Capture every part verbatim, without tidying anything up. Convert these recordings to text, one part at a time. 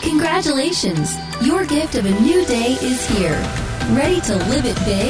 Congratulations! Your gift of a new day is here. Ready to live it big?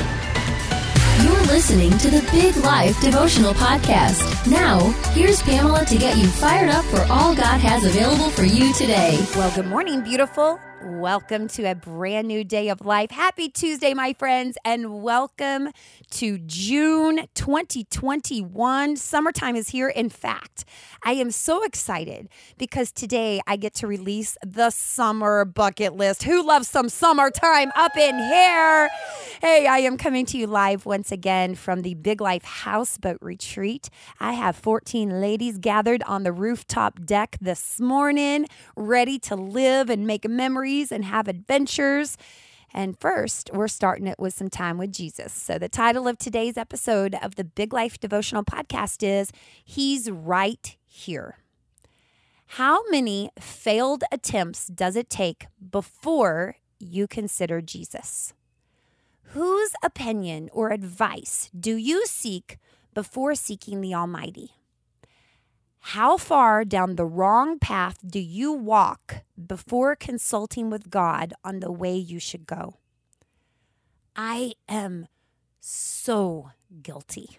You're listening to the Big Life Devotional Podcast. Now, here's Pamela to get you fired up for all God has available for you today. Well, good morning, beautiful. Welcome to a brand new day of life. Happy Tuesday, my friends, and welcome to June twenty twenty-one. Summertime is here. In fact, I am so excited because today I get to release the summer bucket list. Who loves some summertime up in here? Hey, I am coming to you live once again from the Big Life Houseboat Retreat. I have fourteen ladies gathered on the rooftop deck this morning, ready to live and make memories and have adventures. And first, we're starting it with some time with Jesus. So the title of today's episode of the Big Life Devotional Podcast is He's Right Here. How many failed attempts does it take before you consider Jesus? Whose opinion or advice do you seek before seeking the Almighty? How far down the wrong path do you walk before consulting with God on the way you should go? I am so guilty.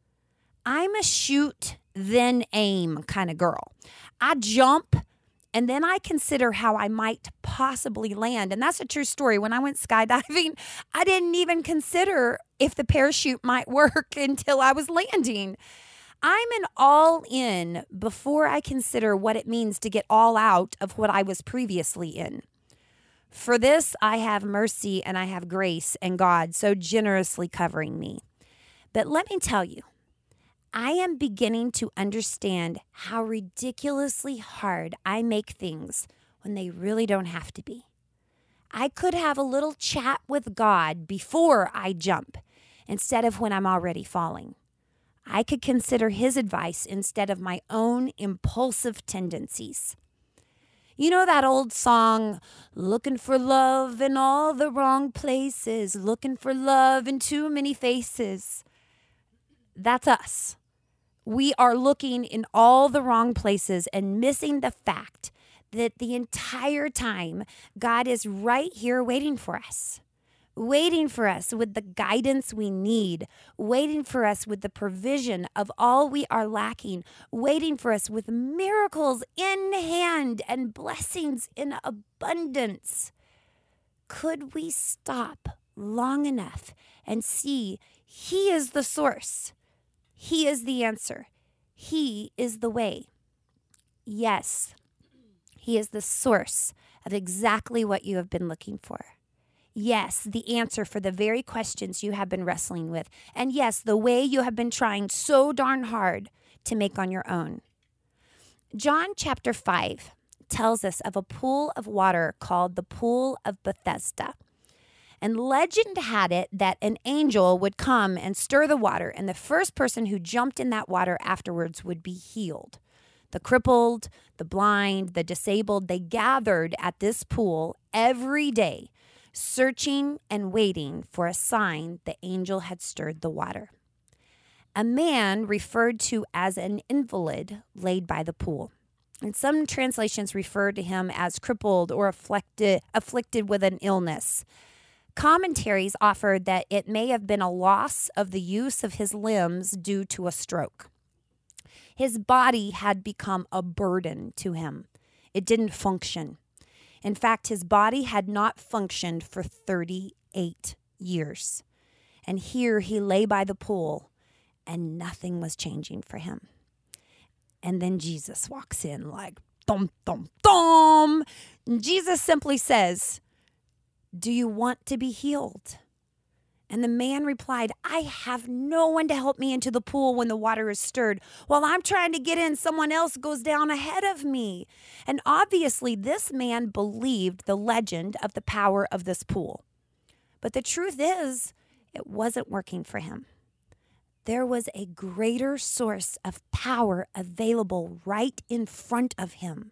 I'm a shoot, then aim kind of girl. I jump, and then I consider how I might possibly land. And that's a true story. When I went skydiving, I didn't even consider if the parachute might work until I was landing. I'm an all in before I consider what it means to get all out of what I was previously in. For this, I have mercy and I have grace and God so generously covering me. But let me tell you, I am beginning to understand how ridiculously hard I make things when they really don't have to be. I could have a little chat with God before I jump instead of when I'm already falling. I could consider his advice instead of my own impulsive tendencies. You know that old song, looking for love in all the wrong places, looking for love in too many faces. That's us. We are looking in all the wrong places and missing the fact that the entire time God is right here waiting for us. Waiting for us with the guidance we need, waiting for us with the provision of all we are lacking, waiting for us with miracles in hand and blessings in abundance. Could we stop long enough and see He is the source? He is the answer. He is the way. Yes, He is the source of exactly what you have been looking for. Yes, the answer for the very questions you have been wrestling with. And yes, the way you have been trying so darn hard to make on your own. John chapter five tells us of a pool of water called the Pool of Bethesda. And legend had it that an angel would come and stir the water, and the first person who jumped in that water afterwards would be healed. The crippled, the blind, the disabled, they gathered at this pool every day, searching and waiting for a sign the angel had stirred the water. A man referred to as an invalid laid by the pool. And some translations refer to him as crippled or afflicted, afflicted with an illness. Commentaries offered that it may have been a loss of the use of his limbs due to a stroke. His body had become a burden to him. It didn't function. In fact, his body had not functioned for thirty-eight years. And here he lay by the pool, and nothing was changing for him. And then Jesus walks in like, thump, thump, thump. Jesus simply says, "Do you want to be healed?" And the man replied, "I have no one to help me into the pool when the water is stirred. While I'm trying to get in, someone else goes down ahead of me." And obviously, this man believed the legend of the power of this pool. But the truth is, it wasn't working for him. There was a greater source of power available right in front of him.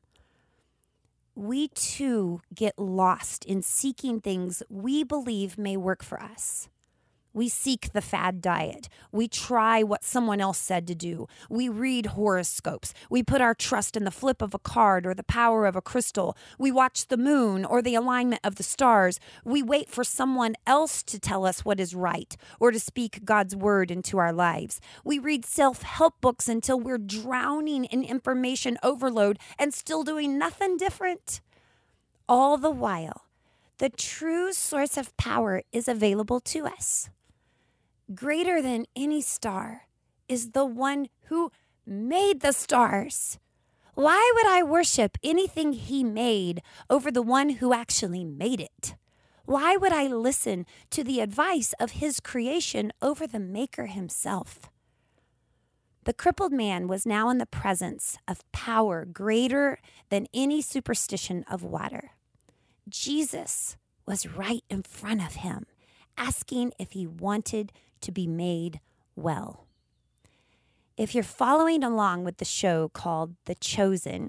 We too get lost in seeking things we believe may work for us. We seek the fad diet. We try what someone else said to do. We read horoscopes. We put our trust in the flip of a card or the power of a crystal. We watch the moon or the alignment of the stars. We wait for someone else to tell us what is right or to speak God's word into our lives. We read self-help books until we're drowning in information overload and still doing nothing different. All the while, the true source of power is available to us. Greater than any star is the one who made the stars. Why would I worship anything he made over the one who actually made it? Why would I listen to the advice of his creation over the maker himself? The crippled man was now in the presence of power greater than any superstition of water. Jesus was right in front of him, asking if he wanted to be made well. If you're following along with the show called The Chosen,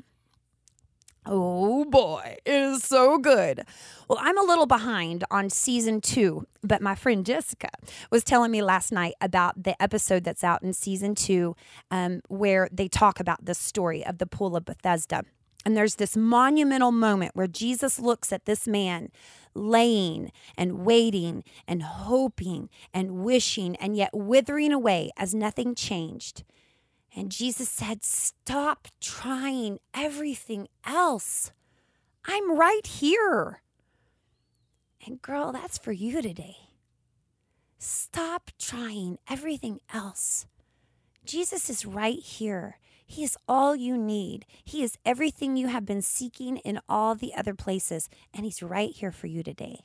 oh boy, it is so good. Well, I'm a little behind on season two, but my friend Jessica was telling me last night about the episode that's out in season two um, where they talk about the story of the Pool of Bethesda. And there's this monumental moment where Jesus looks at this man laying and waiting and hoping and wishing and yet withering away as nothing changed. And Jesus said, stop trying everything else. I'm right here. And girl, that's for you today. Stop trying everything else. Jesus is right here. He is all you need. He is everything you have been seeking in all the other places, and he's right here for you today.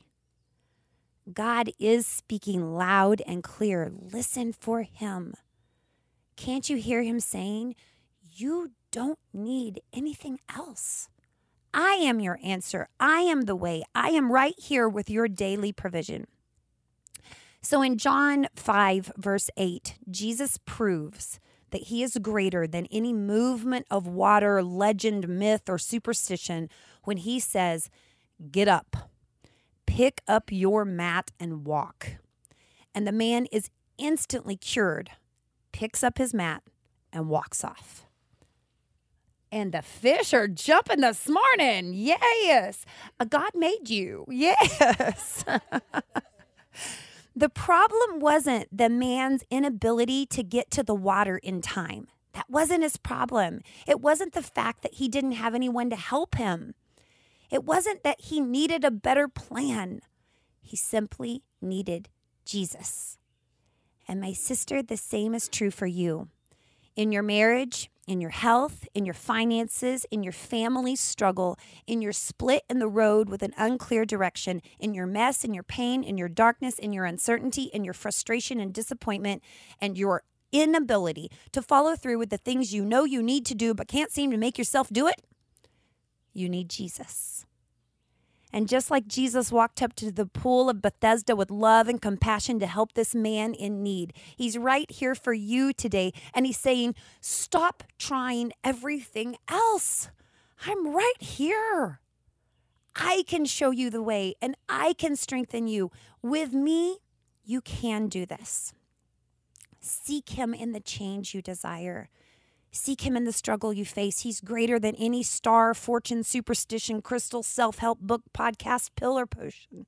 God is speaking loud and clear. Listen for him. Can't you hear him saying, you don't need anything else? I am your answer. I am the way. I am right here with your daily provision. So in John five, verse eight, Jesus proves that he is greater than any movement of water, legend, myth, or superstition when he says, get up, pick up your mat and walk. And the man is instantly cured, picks up his mat and walks off. And the fish are jumping this morning. Yes. God made you. Yes. The problem wasn't the man's inability to get to the water in time. That wasn't his problem. It wasn't the fact that he didn't have anyone to help him. It wasn't that he needed a better plan. He simply needed Jesus. And my sister, the same is true for you. In your marriage, in your health, in your finances, in your family struggle, in your split in the road with an unclear direction, in your mess, in your pain, in your darkness, in your uncertainty, in your frustration and disappointment, and your inability to follow through with the things you know you need to do but can't seem to make yourself do it, you need Jesus. And just like Jesus walked up to the pool of Bethesda with love and compassion to help this man in need, he's right here for you today. And he's saying, stop trying everything else. I'm right here. I can show you the way and I can strengthen you. With me, you can do this. Seek him in the change you desire. Seek him in the struggle you face. He's greater than any star, fortune, superstition, crystal, self-help book, podcast, pill, or potion.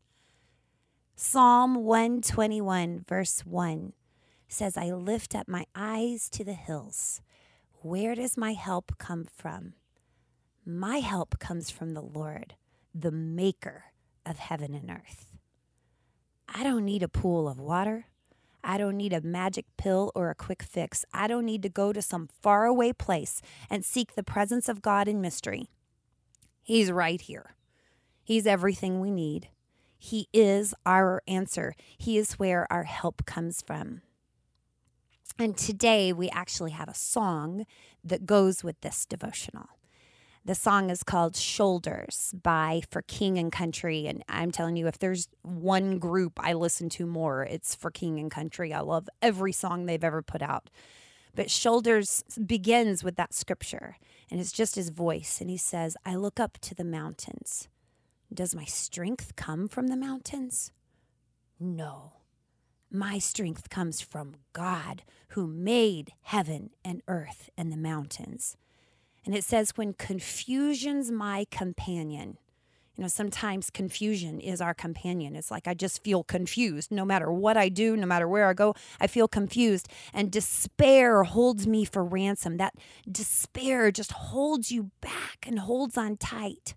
Psalm one twenty-one, verse one says, I lift up my eyes to the hills. Where does my help come from? My help comes from the Lord, the maker of heaven and earth. I don't need a pool of water. I don't need a magic pill or a quick fix. I don't need to go to some faraway place and seek the presence of God in mystery. He's right here. He's everything we need. He is our answer. He is where our help comes from. And today we actually have a song that goes with this devotional. The song is called Shoulders by For King and Country. And I'm telling you, if there's one group I listen to more, it's For King and Country. I love every song they've ever put out. But Shoulders begins with that scripture, and it's just his voice. And he says, I look up to the mountains. Does my strength come from the mountains? No. My strength comes from God who made heaven and earth and the mountains. And it says, when confusion's my companion. You know, sometimes confusion is our companion. It's like I just feel confused. No matter what I do, no matter where I go, I feel confused. And despair holds me for ransom. That despair just holds you back and holds on tight.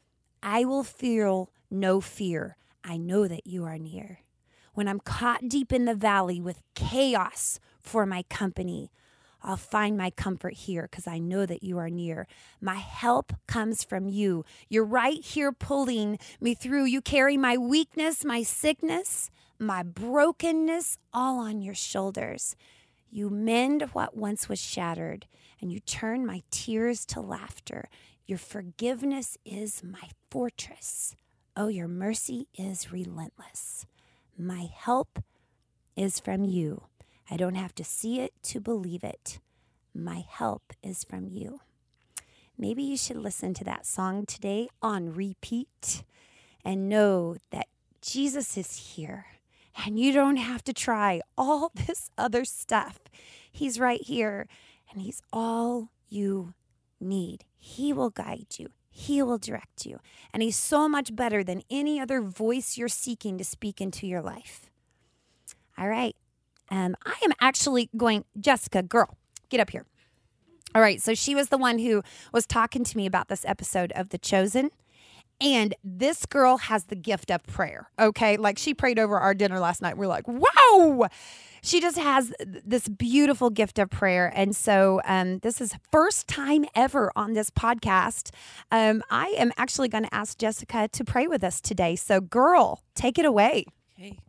I will feel no fear. I know that you are near. When I'm caught deep in the valley with chaos for my company, I'll find my comfort here because I know that you are near. My help comes from you. You're right here pulling me through. You carry my weakness, my sickness, my brokenness all on your shoulders. You mend what once was shattered, and you turn my tears to laughter. Your forgiveness is my fortress. Oh, your mercy is relentless. My help is from you. I don't have to see it to believe it. My help is from you. Maybe you should listen to that song today on repeat and know that Jesus is here and you don't have to try all this other stuff. He's right here and he's all you need. He will guide you. He will direct you. And he's so much better than any other voice you're seeking to speak into your life. All right. Um, I am actually going, Jessica, girl, get up here. All right, so she was the one who was talking to me about this episode of The Chosen. And this girl has the gift of prayer, okay? Like she prayed over our dinner last night. We're like, wow! She just has this beautiful gift of prayer. And so um, this is first time ever on this podcast. Um, I am actually going to ask Jessica to pray with us today. So girl, take it away. Okay.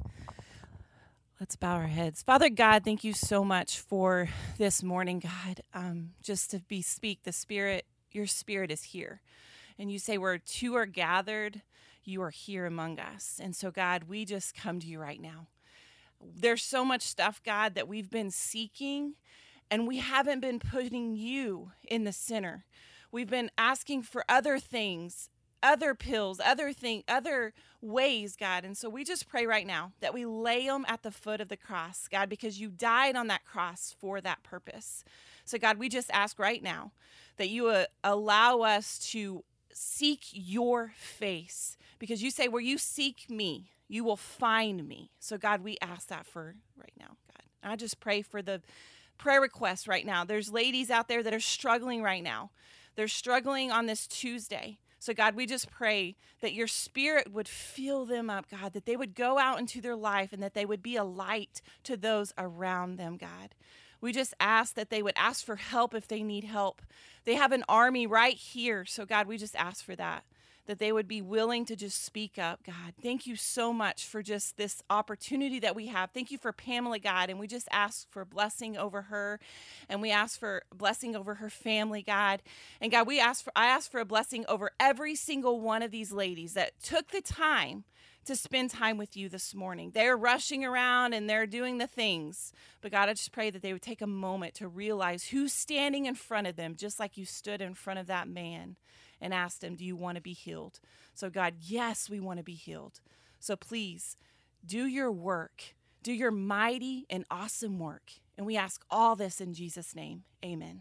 Let's bow our heads. Father God, thank you so much for this morning, God. Um, just to be speak, the Spirit, your Spirit is here. And you say where two are gathered, you are here among us. And so, God, we just come to you right now. There's so much stuff, God, that we've been seeking, and we haven't been putting you in the center. We've been asking for other things, other pills, other thing, other ways, God. And so we just pray right now that we lay them at the foot of the cross, God, because you died on that cross for that purpose. So, God, we just ask right now that you uh, allow us to seek your face, because you say where you seek me, you will find me. So, God, we ask that for right now, God. And I just pray for the prayer requests right now. There's ladies out there that are struggling right now. They're struggling on this Tuesday. So, God, we just pray that your Spirit would fill them up, God, that they would go out into their life and that they would be a light to those around them, God. We just ask that they would ask for help if they need help. They have an army right here. So, God, we just ask for that, that they would be willing to just speak up, God. Thank you so much for just this opportunity that we have. Thank you for Pamela, God, and we just ask for blessing over her, and we ask for blessing over her family, God. And God, we ask for I ask for a blessing over every single one of these ladies that took the time to spend time with you this morning. They're rushing around and they're doing the things. But God, I just pray that they would take a moment to realize who's standing in front of them, just like you stood in front of that man and asked him, do you want to be healed? So God, yes, we want to be healed. So please do your work. Do your mighty and awesome work. And we ask all this in Jesus' name. Amen.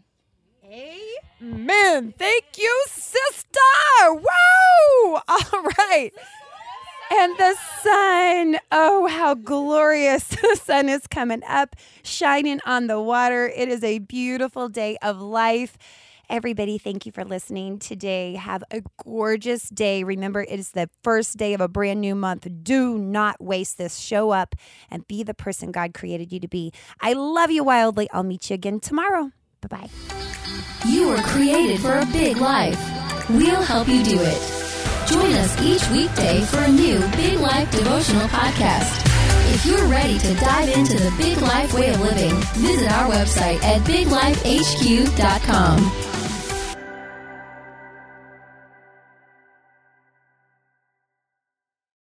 Amen. Thank you, sister. Whoa. All right. And the sun, oh, how glorious. The sun is coming up, shining on the water. It is a beautiful day of life. Everybody, thank you for listening today. Have a gorgeous day. Remember, it is the first day of a brand new month. Do not waste this. Show up and be the person God created you to be. I love you wildly. I'll meet you again tomorrow. Bye-bye. You were created for a big life. We'll help you do it. Join us each weekday for a new Big Life devotional podcast. If you're ready to dive into the Big Life way of living, visit our website at big life h q dot com.